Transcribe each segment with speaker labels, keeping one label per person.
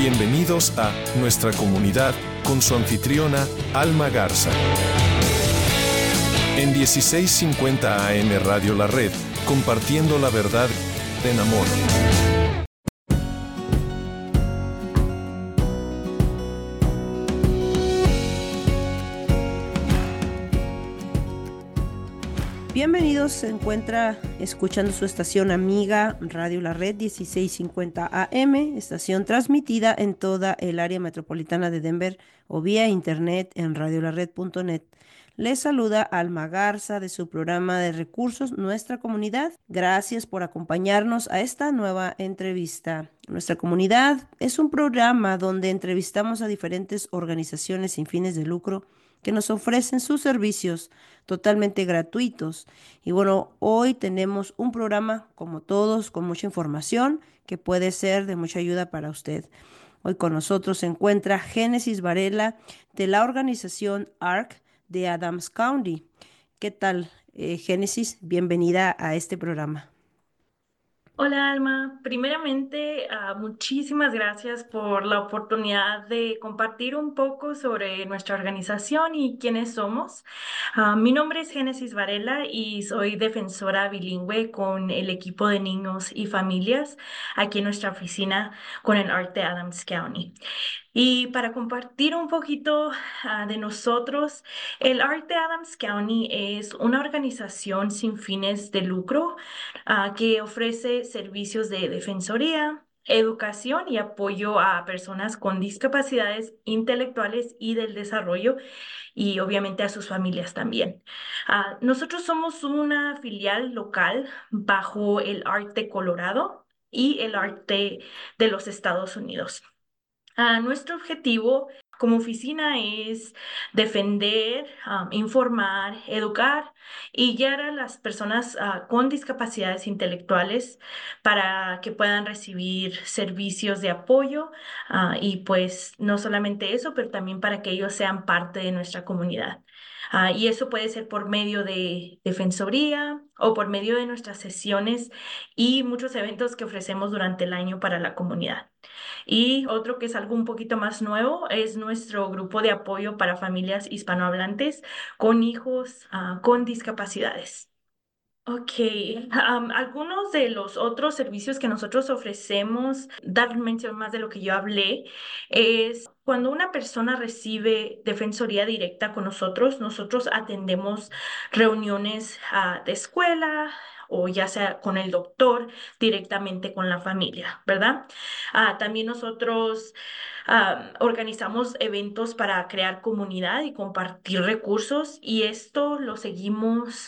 Speaker 1: Bienvenidos a Nuestra Comunidad con su anfitriona Alma Garza. En 1650 AM Radio La Red, compartiendo la verdad en amor.
Speaker 2: Bienvenidos, se encuentra escuchando su estación amiga Radio La Red 1650 AM, estación transmitida en toda el área metropolitana de Denver o vía internet en radiolared.net. Les saluda Alma Garza de su programa de recursos Nuestra Comunidad. Gracias por acompañarnos a esta nueva entrevista. Nuestra Comunidad es un programa donde entrevistamos a diferentes organizaciones sin fines de lucro que nos ofrecen sus servicios totalmente gratuitos. Y bueno, hoy tenemos un programa, como todos, con mucha información que puede ser de mucha ayuda para usted. Hoy con nosotros se encuentra Génesis Varela de la organización ARC de Adams County. ¿Qué tal, Génesis? Bienvenida a este programa.
Speaker 3: Hola Alma, primeramente muchísimas gracias por la oportunidad de compartir un poco sobre nuestra organización y quiénes somos. Mi nombre es Génesis Varela y soy defensora bilingüe con el equipo de niños y familias aquí en nuestra oficina con el ARC de Adams County. Y para compartir un poquito de nosotros, el ARC de Adams County es una organización sin fines de lucro que ofrece servicios de defensoría, educación y apoyo a personas con discapacidades intelectuales y del desarrollo y obviamente a sus familias también. Nosotros somos una filial local bajo el ARC de Colorado y el ARC de los Estados Unidos. Nuestro objetivo como oficina es defender, informar, educar y guiar a las personas con discapacidades intelectuales para que puedan recibir servicios de apoyo y pues no solamente eso, pero también para que ellos sean parte de nuestra comunidad. Y eso puede ser por medio de defensoría o por medio de nuestras sesiones y muchos eventos que ofrecemos durante el año para la comunidad. Y otro que es algo un poquito más nuevo es nuestro grupo de apoyo para familias hispanohablantes con hijos con discapacidades. Ok, algunos de los otros servicios que nosotros ofrecemos, dar mención más de lo que yo hablé, es cuando una persona recibe defensoría directa con nosotros, nosotros atendemos reuniones de escuela o ya sea con el doctor directamente con la familia, ¿verdad? También nosotros organizamos eventos para crear comunidad y compartir recursos y esto lo seguimos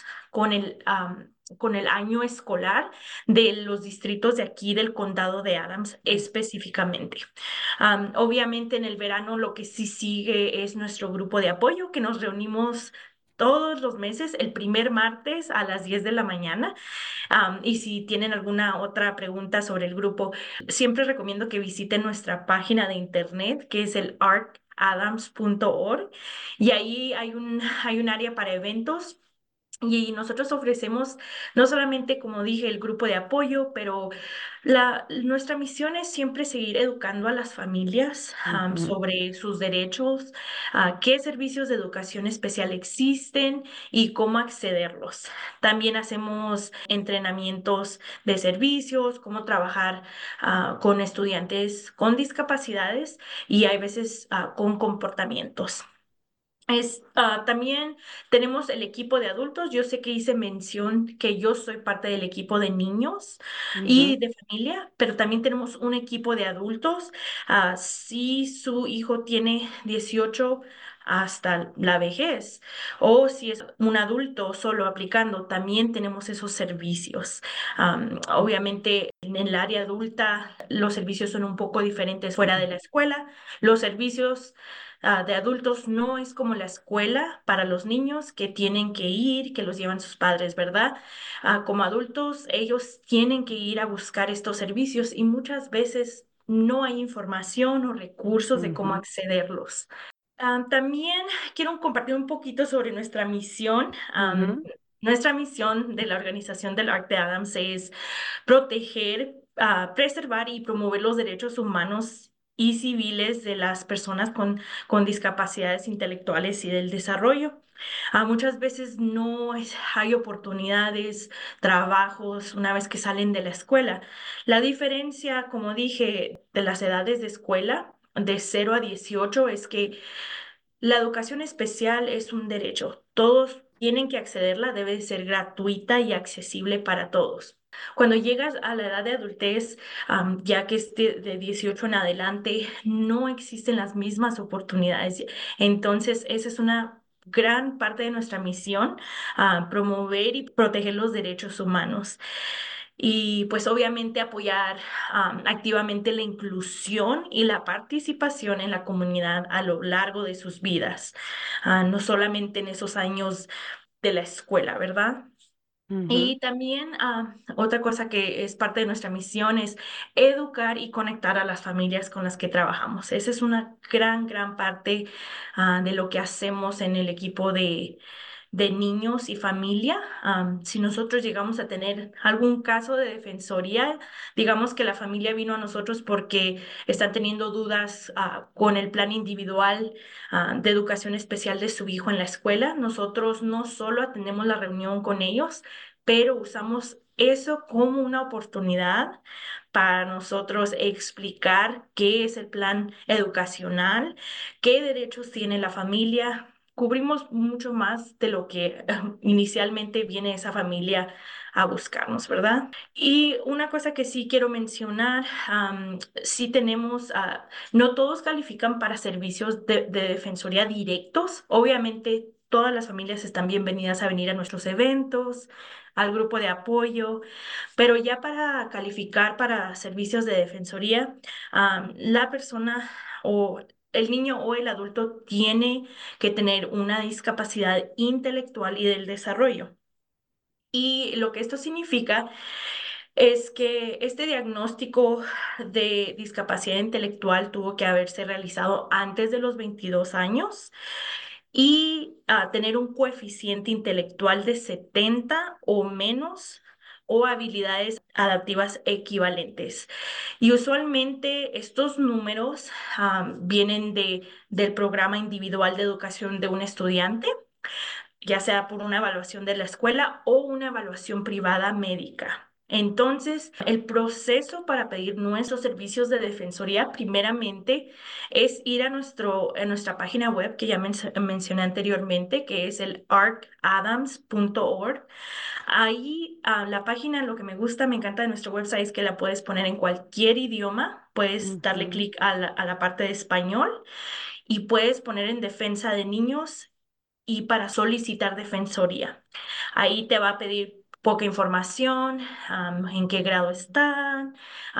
Speaker 3: con el año escolar de los distritos de aquí del condado de Adams específicamente. Obviamente en el verano lo que sí sigue es nuestro grupo de apoyo que nos reunimos todos los meses, el primer martes a las 10 de la mañana. Y si tienen alguna otra pregunta sobre el grupo, siempre recomiendo que visiten nuestra página de internet, que es el arcadams.org, y ahí hay un área para eventos. Y nosotros ofrecemos no solamente, como dije, el grupo de apoyo, pero nuestra misión es siempre seguir educando a las familias
Speaker 2: Ujú.
Speaker 3: sobre sus derechos, qué servicios de educación especial existen y cómo accederlos. También hacemos entrenamientos de servicios, cómo trabajar con estudiantes con discapacidades y hay veces con comportamientos. También tenemos el equipo de adultos. Yo sé que hice mención que yo soy parte del equipo de niños y
Speaker 2: Ujú.
Speaker 3: de familia, pero también tenemos un equipo de adultos. Si su hijo tiene 18 hasta la vejez o si es un adulto solo aplicando, también tenemos esos servicios. Obviamente en el área adulta los servicios son un poco diferentes fuera de la escuela. Los servicios de adultos no es como la escuela para los niños que tienen que ir, que los llevan sus padres, ¿verdad? Como adultos, ellos tienen que ir a buscar estos servicios y muchas veces no hay información o recursos de cómo
Speaker 2: Ujú.
Speaker 3: accederlos. También quiero compartir un poquito sobre nuestra misión.
Speaker 2: Ujú.
Speaker 3: Nuestra misión de la organización del Arc de Adams es proteger, preservar y promover los derechos humanos y civiles de las personas con discapacidades intelectuales y del desarrollo. Muchas veces hay oportunidades, trabajos una vez que salen de la escuela. La diferencia, como dije, de las edades de escuela, de 0 a 18, es que la educación especial es un derecho. Todos tienen que accederla, debe ser gratuita y accesible para todos. Cuando llegas a la edad de adultez, ya que es de 18 en adelante, no existen las mismas oportunidades. Entonces, esa es una gran parte de nuestra misión, promover y proteger los derechos humanos. Y pues obviamente apoyar activamente la inclusión y la participación en la comunidad a lo largo de sus vidas, no solamente en esos años de la escuela, ¿verdad?
Speaker 2: Ujú,
Speaker 3: Y también otra cosa que es parte de nuestra misión es educar y conectar a las familias con las que trabajamos. Esa es una gran parte de lo que hacemos en el equipo de niños y familia. Si nosotros llegamos a tener algún caso de defensoría, digamos que la familia vino a nosotros porque están teniendo dudas con el plan individual de educación especial de su hijo en la escuela, nosotros no solo atendemos la reunión con ellos, pero usamos eso como una oportunidad para nosotros explicar qué es el plan educacional, qué derechos tiene la familia. Cubrimos mucho más de lo que inicialmente viene esa familia a buscarnos, ¿verdad? Y una cosa que sí quiero mencionar, sí tenemos, no todos califican para servicios de defensoría directos. Obviamente, todas las familias están bienvenidas a venir a nuestros eventos, al grupo de apoyo, pero ya para calificar para servicios de defensoría, la persona o el niño o el adulto tiene que tener una discapacidad intelectual y del desarrollo. Y lo que esto significa es que este diagnóstico de discapacidad intelectual tuvo que haberse realizado antes de los 22 años y tener un coeficiente intelectual de 70 o menos o habilidades adaptivas equivalentes. Y usualmente estos números vienen del programa individual de educación de un estudiante, ya sea por una evaluación de la escuela o una evaluación privada médica. Entonces, el proceso para pedir nuestros servicios de defensoría, primeramente, es ir a nuestra página web que ya mencioné anteriormente, que es el arcadams.org. Ahí, la página, lo que me encanta de nuestro website es que la puedes poner en cualquier idioma. Puedes darle
Speaker 2: ujú,
Speaker 3: clic a la parte de español y puedes poner en defensa de niños y para solicitar defensoría. Ahí te va a pedir poca información, en qué grado están,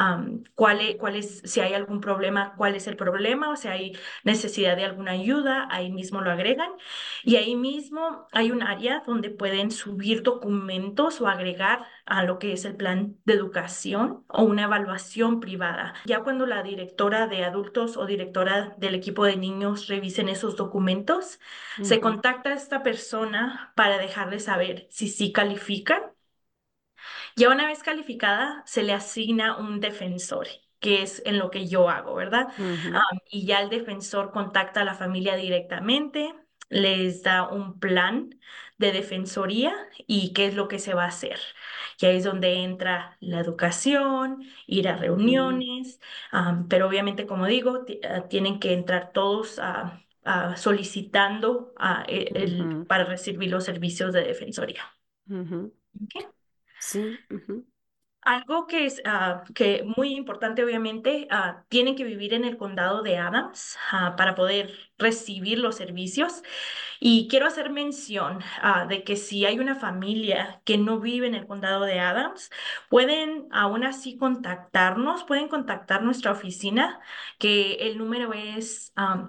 Speaker 3: si hay algún problema, cuál es el problema, o si hay necesidad de alguna ayuda, ahí mismo lo agregan. Y ahí mismo hay un área donde pueden subir documentos o agregar a lo que es el plan de educación o una evaluación privada. Ya cuando la directora de adultos o directora del equipo de niños revisen esos documentos, se
Speaker 2: ujú,
Speaker 3: contacta a esta persona para dejarle saber si sí califican. Ya una vez calificada, se le asigna un defensor, que es en lo que yo hago, ¿verdad?
Speaker 2: ujú,
Speaker 3: Y ya el defensor contacta a la familia directamente, les da un plan de defensoría y qué es lo que se va a hacer. Y ahí es donde entra la educación, ir a
Speaker 2: ujú,
Speaker 3: reuniones, pero obviamente, como digo, tienen que entrar todos solicitando
Speaker 2: ujú,
Speaker 3: para recibir los servicios de defensoría.
Speaker 2: ujú.
Speaker 3: ¿Ok?
Speaker 2: Sí, ujú,
Speaker 3: Algo que es que muy importante, obviamente, tienen que vivir en el condado de Adams para poder recibir los servicios. Y quiero hacer mención de que si hay una familia que no vive en el condado de Adams, pueden aún así contactarnos, pueden contactar nuestra oficina, que el número es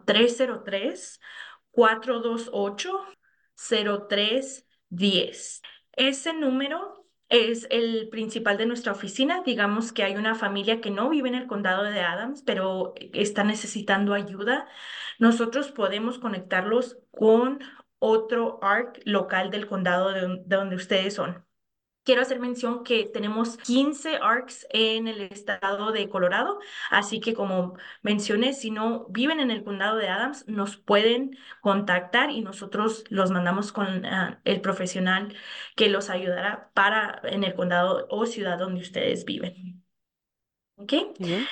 Speaker 3: 303-428-0310. Ese número es el principal de nuestra oficina. Digamos que hay una familia que no vive en el condado de Adams, pero está necesitando ayuda. Nosotros podemos conectarlos con otro ARC local del condado de donde ustedes son. Quiero hacer mención que tenemos 15 ARCs en el estado de Colorado, así que como mencioné, si no viven en el condado de Adams, nos pueden contactar y nosotros los mandamos con el profesional que los ayudará para en el condado o ciudad donde ustedes viven. ¿Ok?
Speaker 2: Muy bien.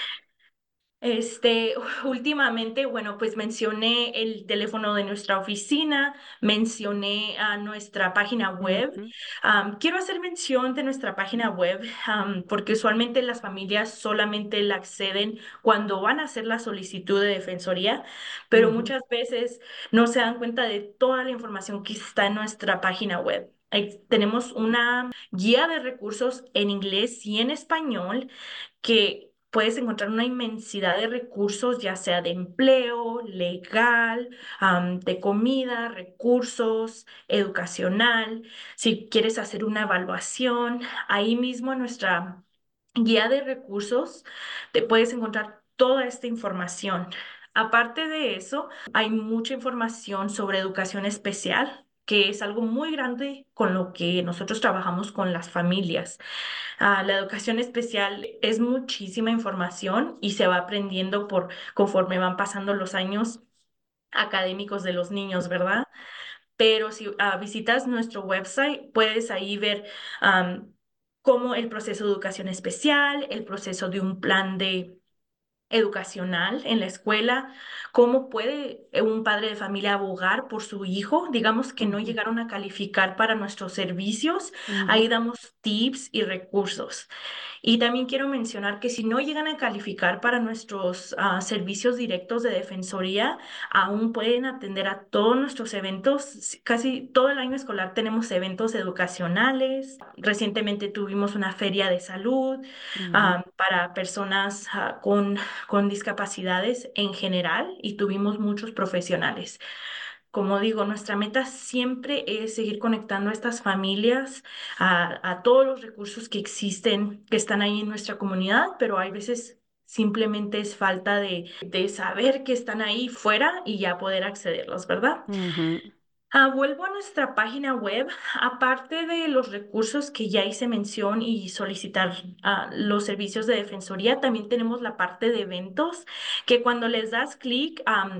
Speaker 3: Últimamente, bueno, pues mencioné el teléfono de nuestra oficina, mencioné a nuestra página web.
Speaker 2: Ujú,
Speaker 3: Quiero hacer mención de nuestra página web, porque usualmente las familias solamente la acceden cuando van a hacer la solicitud de defensoría, pero
Speaker 2: ujú,
Speaker 3: muchas veces no se dan cuenta de toda la información que está en nuestra página web. Tenemos una guía de recursos en inglés y en español que puedes encontrar una inmensidad de recursos, ya sea de empleo, legal, de comida, recursos, educacional. Si quieres hacer una evaluación, ahí mismo en nuestra guía de recursos te puedes encontrar toda esta información. Aparte de eso, hay mucha información sobre educación especial, que es algo muy grande con lo que nosotros trabajamos con las familias. La educación especial es muchísima información y se va aprendiendo por conforme van pasando los años académicos de los niños, ¿verdad? Pero si visitas nuestro website, puedes ahí ver cómo el proceso de educación especial, el proceso de un plan de educacional en la escuela, cómo puede un padre de familia abogar por su hijo, digamos que no
Speaker 2: ujú,
Speaker 3: llegaron a calificar para nuestros servicios,
Speaker 2: ujú,
Speaker 3: ahí damos tips y recursos. Y también quiero mencionar que si no llegan a calificar para nuestros servicios directos de defensoría, aún pueden atender a todos nuestros eventos. Casi todo el año escolar tenemos eventos educacionales. Recientemente tuvimos una feria de salud
Speaker 2: ujú,
Speaker 3: para personas con discapacidades en general y tuvimos muchos profesionales. Como digo, nuestra meta siempre es seguir conectando a estas familias, a todos los recursos que existen, que están ahí en nuestra comunidad, pero hay veces simplemente es falta de saber que están ahí fuera y ya poder accederlos, ¿verdad?
Speaker 2: ujú,
Speaker 3: Vuelvo a nuestra página web. Aparte de los recursos que ya hice mención y solicitar los servicios de defensoría, también tenemos la parte de eventos, que cuando les das clic,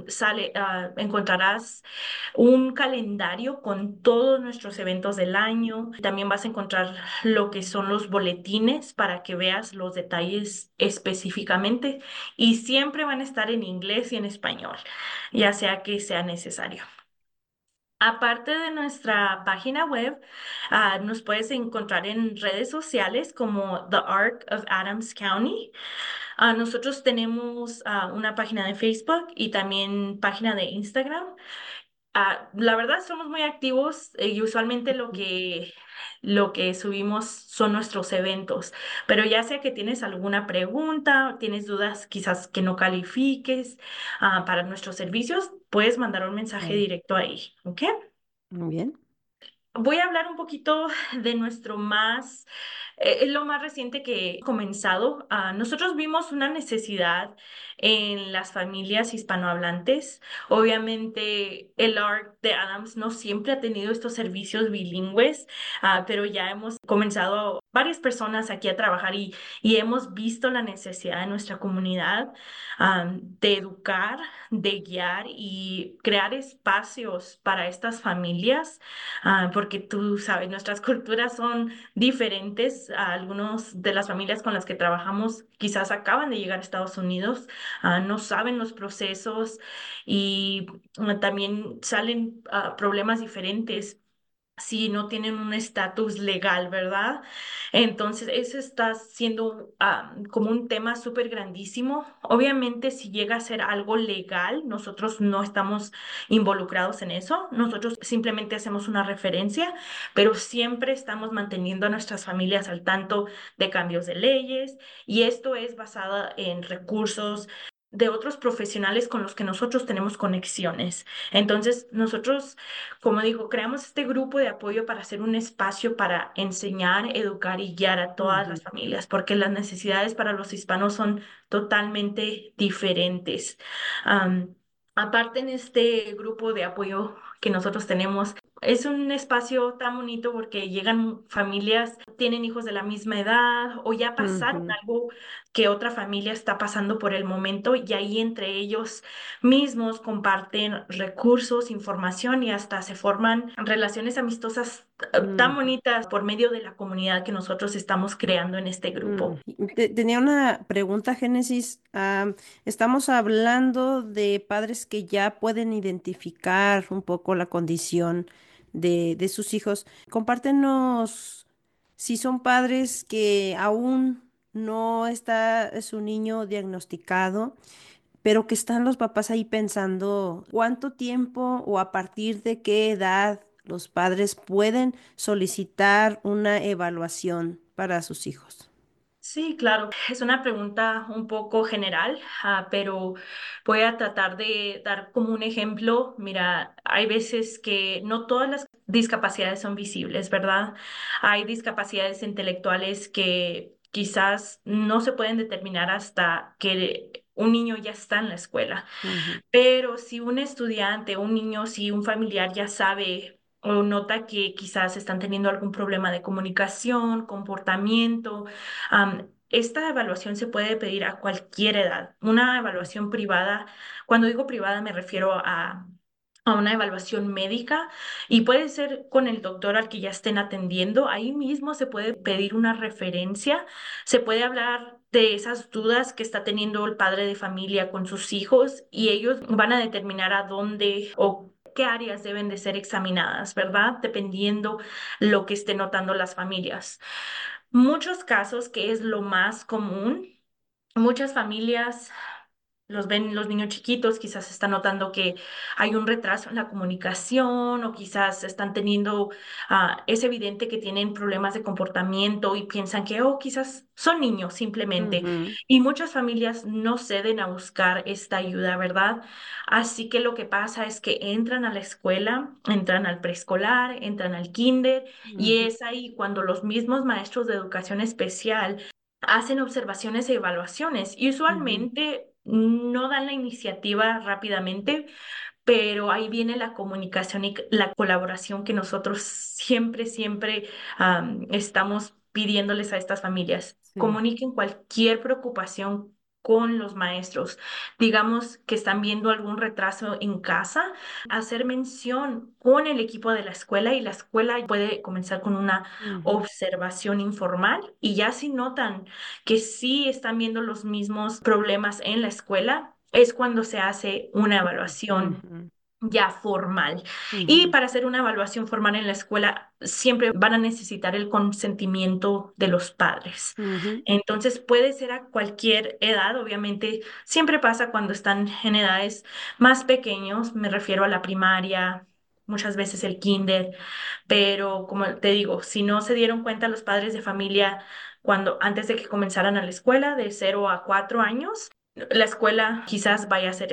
Speaker 3: encontrarás un calendario con todos nuestros eventos del año. También vas a encontrar lo que son los boletines para que veas los detalles específicamente y siempre van a estar en inglés y en español, ya sea que sea necesario. Aparte de nuestra página web, nos puedes encontrar en redes sociales como The Arc of Adams County. Nosotros tenemos una página de Facebook y también página de Instagram. La verdad somos muy activos y usualmente lo que subimos son nuestros eventos, pero ya sea que tienes alguna pregunta, tienes dudas quizás que no califiques para nuestros servicios, puedes mandar un mensaje
Speaker 2: claro.
Speaker 3: directo ahí, ¿ok?
Speaker 2: Muy bien.
Speaker 3: Voy a hablar un poquito de lo más reciente que he comenzado. Nosotros vimos una necesidad en las familias hispanohablantes. Obviamente, el ARC de Adams no siempre ha tenido estos servicios bilingües, pero ya hemos comenzado varias personas aquí a trabajar y hemos visto la necesidad de nuestra comunidad, de educar, de guiar y crear espacios para estas familias, porque tú sabes, nuestras culturas son diferentes. Algunos de las familias con las que trabajamos quizás acaban de llegar a Estados Unidos, no saben los procesos y también salen problemas diferentes si no tienen un estatus legal, ¿verdad? Entonces, eso está siendo como un tema súper grandísimo. Obviamente, si llega a ser algo legal, nosotros no estamos involucrados en eso. Nosotros simplemente hacemos una referencia, pero siempre estamos manteniendo a nuestras familias al tanto de cambios de leyes y esto es basado en recursos de otros profesionales con los que nosotros tenemos conexiones. Entonces, nosotros, como digo, creamos este grupo de apoyo para hacer un espacio para enseñar, educar y guiar a todas las
Speaker 2: Ujú,
Speaker 3: familias, porque las necesidades para los hispanos son totalmente diferentes. Am, Aparte en este grupo de apoyo que nosotros tenemos, Es un espacio tan bonito porque llegan familias, tienen hijos de la misma edad o ya pasaron
Speaker 2: Ujú,
Speaker 3: algo que otra familia está pasando por el momento y ahí entre ellos mismos comparten recursos, información y hasta se forman relaciones amistosas tan
Speaker 2: ujú,
Speaker 3: bonitas por medio de la comunidad que nosotros estamos creando en este grupo.
Speaker 2: Tenía una pregunta, Génesis. Estamos hablando de padres que ya pueden identificar un poco la condición de sus hijos. Compártenos si son padres que aún no está su niño diagnosticado, pero que están los papás ahí pensando cuánto tiempo o a partir de qué edad los padres pueden solicitar una evaluación para sus hijos.
Speaker 3: Sí, claro, es una pregunta un poco general, pero voy a tratar de dar como un ejemplo. Mira, hay veces que no todas las discapacidades son visibles, ¿verdad? Hay discapacidades intelectuales que quizás no se pueden determinar hasta que un niño ya está en la escuela.
Speaker 2: Ujú,
Speaker 3: Pero si un estudiante, un niño, si un familiar ya sabe o nota que quizás están teniendo algún problema de comunicación, comportamiento, esta evaluación se puede pedir a cualquier edad. Una evaluación privada, cuando digo privada me refiero a una evaluación médica y puede ser con el doctor al que ya estén atendiendo. Ahí mismo se puede pedir una referencia, se puede hablar de esas dudas que está teniendo el padre de familia con sus hijos y ellos van a determinar a dónde o qué áreas deben de ser examinadas, ¿verdad? Dependiendo lo que estén notando las familias. Muchos casos, que es lo más común, muchas familias los ven los niños chiquitos, quizás están notando que hay un retraso en la comunicación o quizás están teniendo, es evidente que tienen problemas de comportamiento y piensan que, oh, quizás son niños simplemente.
Speaker 2: ujú,
Speaker 3: Y muchas familias no ceden a buscar esta ayuda, ¿verdad? Así que lo que pasa es que entran a la escuela, entran al preescolar, entran al kinder y
Speaker 2: ujú,
Speaker 3: es ahí cuando los mismos maestros de educación especial hacen observaciones y evaluaciones y
Speaker 2: ujú,
Speaker 3: usualmente no dan la iniciativa rápidamente, pero ahí viene la comunicación y la colaboración que nosotros siempre estamos pidiéndoles a estas familias.
Speaker 2: sí,
Speaker 3: Comuniquen cualquier preocupación con los maestros. Digamos que están viendo algún retraso en casa, hacer mención con el equipo de la escuela y la escuela puede comenzar con una
Speaker 2: ujú,
Speaker 3: observación informal y ya si notan que sí están viendo los mismos problemas en la escuela, es cuando se hace una evaluación
Speaker 2: ujú,
Speaker 3: ya formal. Y
Speaker 2: ujú,
Speaker 3: para hacer una evaluación formal en la escuela, siempre van a necesitar el consentimiento de los padres.
Speaker 2: ujú,
Speaker 3: Entonces puede ser a cualquier edad, obviamente, siempre pasa cuando están en edades más pequeños, me refiero a la primaria, muchas veces el kinder, pero como te digo, si no se dieron cuenta los padres de familia cuando antes de que comenzaran a la escuela de 0 a 4 años, la escuela quizás vaya a hacer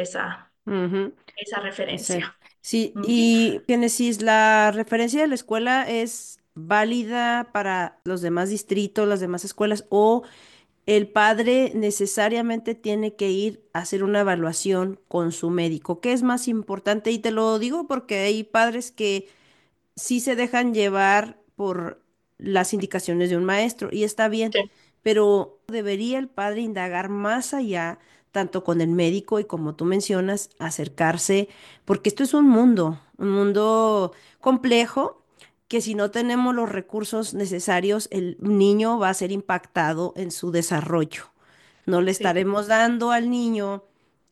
Speaker 2: ujú.
Speaker 3: esa
Speaker 2: Sí,
Speaker 3: referencia.
Speaker 2: sí,
Speaker 3: Ujú.
Speaker 2: y Génesis, la referencia de la escuela es válida para los demás distritos, las demás escuelas, o el padre necesariamente tiene que ir a hacer una evaluación con su médico. ¿Qué es más importante? Y te lo digo porque hay padres que sí se dejan llevar por las indicaciones de un maestro y está bien,
Speaker 3: Sí,
Speaker 2: pero debería el padre indagar más allá, tanto con el médico y como tú mencionas, acercarse, porque esto es un mundo complejo, que si no tenemos los recursos necesarios, el niño va a ser impactado en su desarrollo. No le
Speaker 3: sí,
Speaker 2: estaremos dando al niño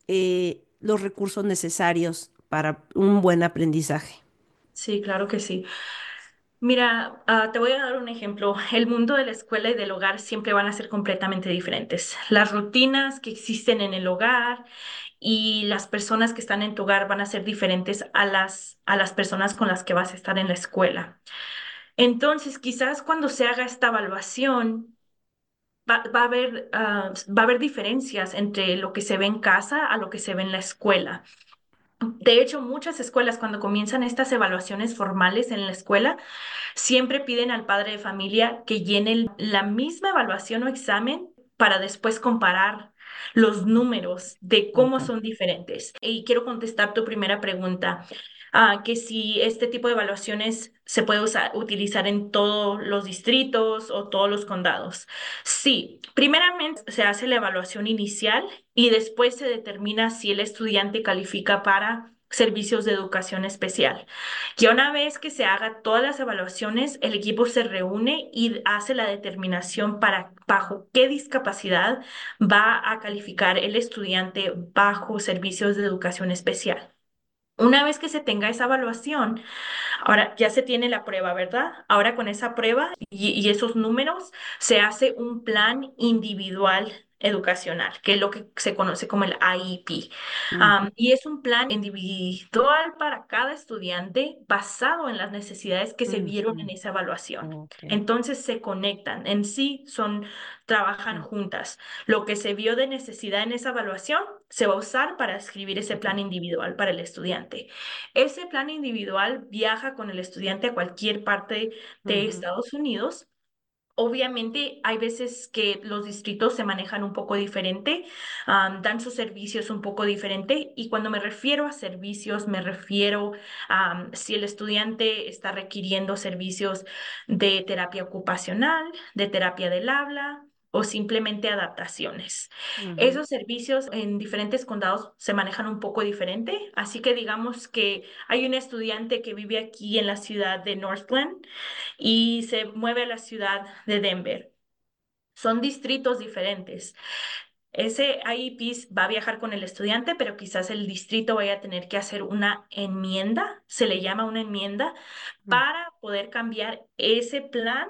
Speaker 2: los recursos necesarios para un buen aprendizaje.
Speaker 3: sí, claro que sí. Mira, te voy a dar un ejemplo. El mundo de la escuela y del hogar siempre van a ser completamente diferentes. Las rutinas que existen en el hogar y las personas que están en tu hogar van a ser diferentes a las personas con las que vas a estar en la escuela. Entonces, quizás cuando se haga esta evaluación, va a haber diferencias entre lo que se ve en casa a lo que se ve en la escuela. De hecho, muchas escuelas cuando comienzan estas evaluaciones formales en la escuela, siempre piden al padre de familia que llene la misma evaluación o examen para después comparar los números de cómo
Speaker 2: Ujú.
Speaker 3: son diferentes. Y quiero contestar tu primera pregunta. que si este tipo de evaluaciones se puede utilizar en todos los distritos o todos los condados. Sí, primeramente se hace la evaluación inicial y después se determina si el estudiante califica para servicios de educación especial. Ya una vez que se haga todas las evaluaciones, el equipo se reúne y hace la determinación para bajo qué discapacidad va a calificar el estudiante bajo servicios de educación especial. Una vez que se tenga esa evaluación, ahora ya se tiene la prueba, ¿verdad? Ahora con esa prueba y esos números se hace un plan individual educacional, que es lo que se conoce como el IEP.
Speaker 2: Ujú.
Speaker 3: Y es un plan individual para cada estudiante basado en las necesidades que se vieron en
Speaker 2: Ujú.
Speaker 3: esa evaluación.
Speaker 2: Ok.
Speaker 3: Entonces se conectan, en sí trabajan
Speaker 2: Mm,
Speaker 3: juntas. Lo que se vio de necesidad en esa evaluación se va a usar para escribir ese plan
Speaker 2: ujú,
Speaker 3: individual para el estudiante. Ese plan individual viaja con el estudiante a cualquier parte de
Speaker 2: ujú,
Speaker 3: Estados Unidos. Obviamente hay veces que los distritos se manejan un poco diferente, dan sus servicios un poco diferente y cuando me refiero a servicios me refiero a si el estudiante está requiriendo servicios de terapia ocupacional, de terapia del habla o simplemente adaptaciones.
Speaker 2: ujú,
Speaker 3: Esos servicios en diferentes condados se manejan un poco diferente, así que digamos que hay un estudiante que vive aquí en la ciudad de Northglenn y se mueve a la ciudad de Denver. Son distritos diferentes. Ese IEP va a viajar con el estudiante, pero quizás el distrito vaya a tener que hacer una enmienda, se le llama una enmienda,
Speaker 2: ujú,
Speaker 3: para poder cambiar ese plan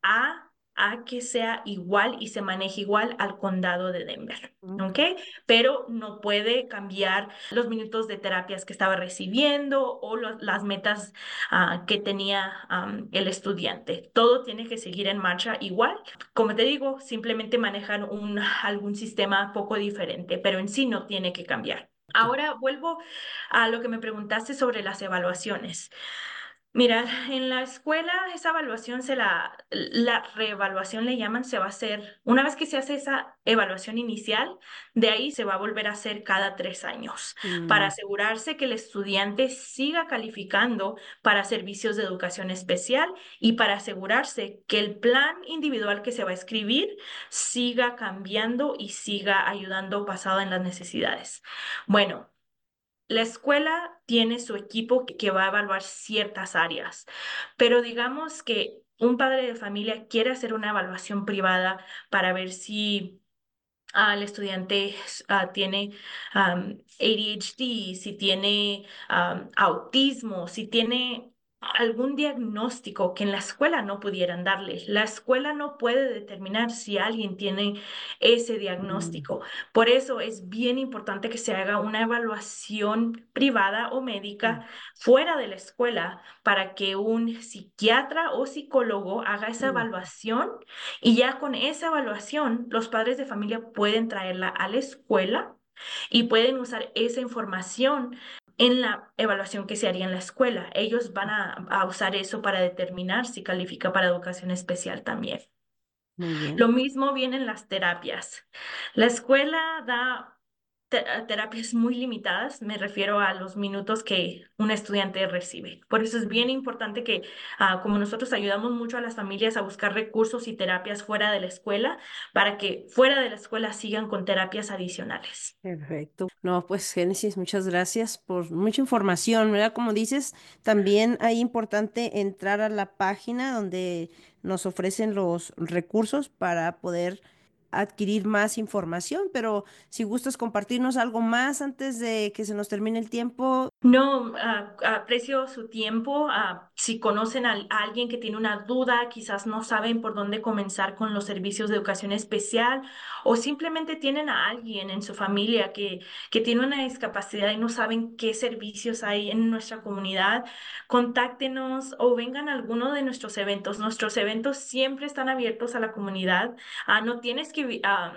Speaker 3: a que sea igual y se maneje igual al condado de Denver. ¿Ok?
Speaker 2: ok.
Speaker 3: Pero no puede cambiar los minutos de terapias que estaba recibiendo o las metas que tenía el estudiante. Todo tiene que seguir en marcha igual. Como te digo, simplemente manejan algún sistema poco diferente, pero en sí no tiene que cambiar. Ahora vuelvo a lo que me preguntaste sobre las evaluaciones. Mira, en la escuela esa evaluación la reevaluación le llaman, se va a hacer, una vez que se hace esa evaluación inicial, de ahí se va a volver a hacer cada 3 años para
Speaker 2: Mm,
Speaker 3: asegurarse que el estudiante siga calificando para servicios de educación especial y para asegurarse que el plan individual que se va a escribir siga cambiando y siga ayudando basado en las necesidades. Bueno. La escuela tiene su equipo que va a evaluar ciertas áreas, pero digamos que un padre de familia quiere hacer una evaluación privada para ver si el estudiante tiene ADHD, si tiene autismo, si tiene algún diagnóstico que en la escuela no pudieran darle. La escuela no puede determinar si alguien tiene ese
Speaker 2: mm,
Speaker 3: diagnóstico. Por eso es bien importante que se haga una evaluación privada o
Speaker 2: mm,
Speaker 3: médica fuera de la escuela para que un psiquiatra o psicólogo haga esa
Speaker 2: mm,
Speaker 3: evaluación y ya con esa evaluación, los padres de familia pueden traerla a la escuela y pueden usar esa información en la evaluación que se haría en la escuela. Ellos van a usar eso para determinar si califica para educación especial también.
Speaker 2: muy bien.
Speaker 3: Lo mismo viene en las terapias. La escuela da terapias muy limitadas, me refiero a los minutos que un estudiante recibe. Por eso es
Speaker 2: Mm.
Speaker 3: bien importante que, como nosotros ayudamos mucho a las familias a buscar recursos y terapias fuera de la escuela, para que fuera de la escuela sigan con terapias adicionales.
Speaker 2: Perfecto. No, pues Génesis, muchas gracias por mucha información, ¿verdad? Como dices, también hay importante entrar a la página donde nos ofrecen los recursos para poder adquirir más información, pero si gustas compartirnos algo más antes de que se nos termine el tiempo.
Speaker 3: No, aprecio su tiempo. Si conocen a alguien que tiene una duda, quizás no saben por dónde comenzar con los servicios de educación especial o simplemente tienen a alguien en su familia que tiene una discapacidad y no saben qué servicios hay en nuestra comunidad, contáctenos o vengan a alguno de nuestros eventos. Nuestros eventos siempre están abiertos a la comunidad. No tienes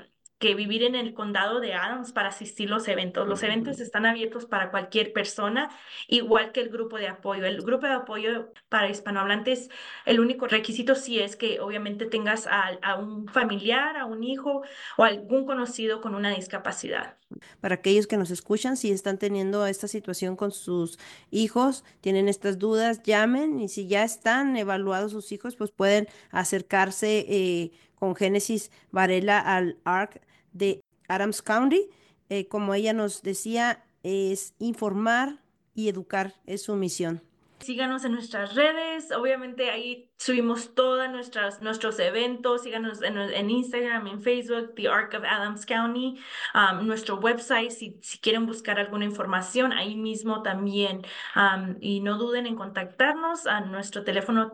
Speaker 3: que vivir en el condado de Adams para asistir a los eventos. Los eventos están abiertos para cualquier persona, igual que el grupo de apoyo. El grupo de apoyo para hispanohablantes, el único requisito sí es que obviamente tengas a un familiar, a un hijo o algún conocido con una discapacidad.
Speaker 2: Para aquellos que nos escuchan, si están teniendo esta situación con sus hijos, tienen estas dudas, llamen y si ya están evaluados sus hijos, pues pueden acercarse con Génesis Varela al ARC de Adams County. Como ella nos decía, es informar y educar, es su misión.
Speaker 3: Síganos en nuestras redes, obviamente ahí subimos todos nuestros eventos, síganos en Instagram, en Facebook, The Arc of Adams County, nuestro website, si quieren buscar alguna información, ahí mismo también. Y no duden en contactarnos a nuestro teléfono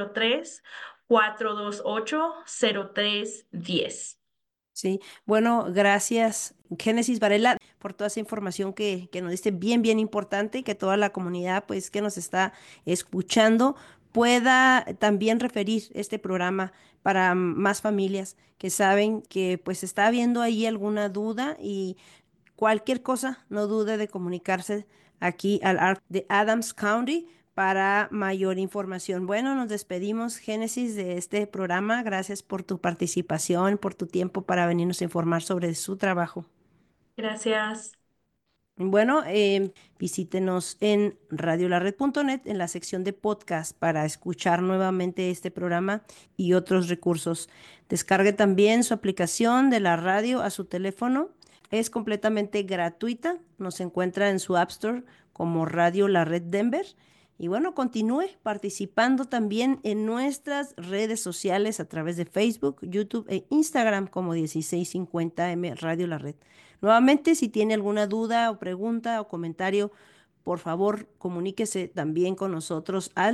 Speaker 3: 303-428-0310.
Speaker 2: Sí, bueno, gracias, Génesis Varela, por toda esa información que nos diste, bien, bien importante, y que toda la comunidad, pues, que nos está escuchando, pueda también referir este programa para más familias que saben que, pues, está habiendo ahí alguna duda y cualquier cosa, no dude de comunicarse aquí al ARC de Adams County para mayor información. Bueno, nos despedimos, Génesis, de este programa. Gracias por tu participación, por tu tiempo para venirnos a informar sobre su trabajo.
Speaker 3: Gracias.
Speaker 2: Bueno, visítenos en radiolared.net en la sección de podcast para escuchar nuevamente este programa y otros recursos. Descargue también su aplicación de la radio a su teléfono. Es completamente gratuita. Nos encuentra en su App Store como Radio La Red Denver. Y bueno, continúe participando también en nuestras redes sociales a través de Facebook, YouTube e Instagram como 1650M Radio La Red. Nuevamente, si tiene alguna duda o pregunta o comentario, por favor, comuníquese también con nosotros al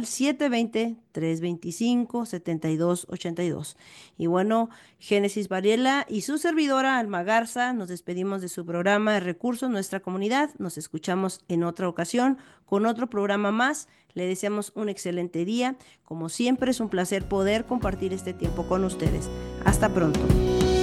Speaker 2: 720-325-7282. Y bueno, Génesis Varela y su servidora Alma Garza, nos despedimos de su programa de recursos, nuestra comunidad. Nos escuchamos en otra ocasión con otro programa más. Le deseamos un excelente día. Como siempre, es un placer poder compartir este tiempo con ustedes. Hasta pronto.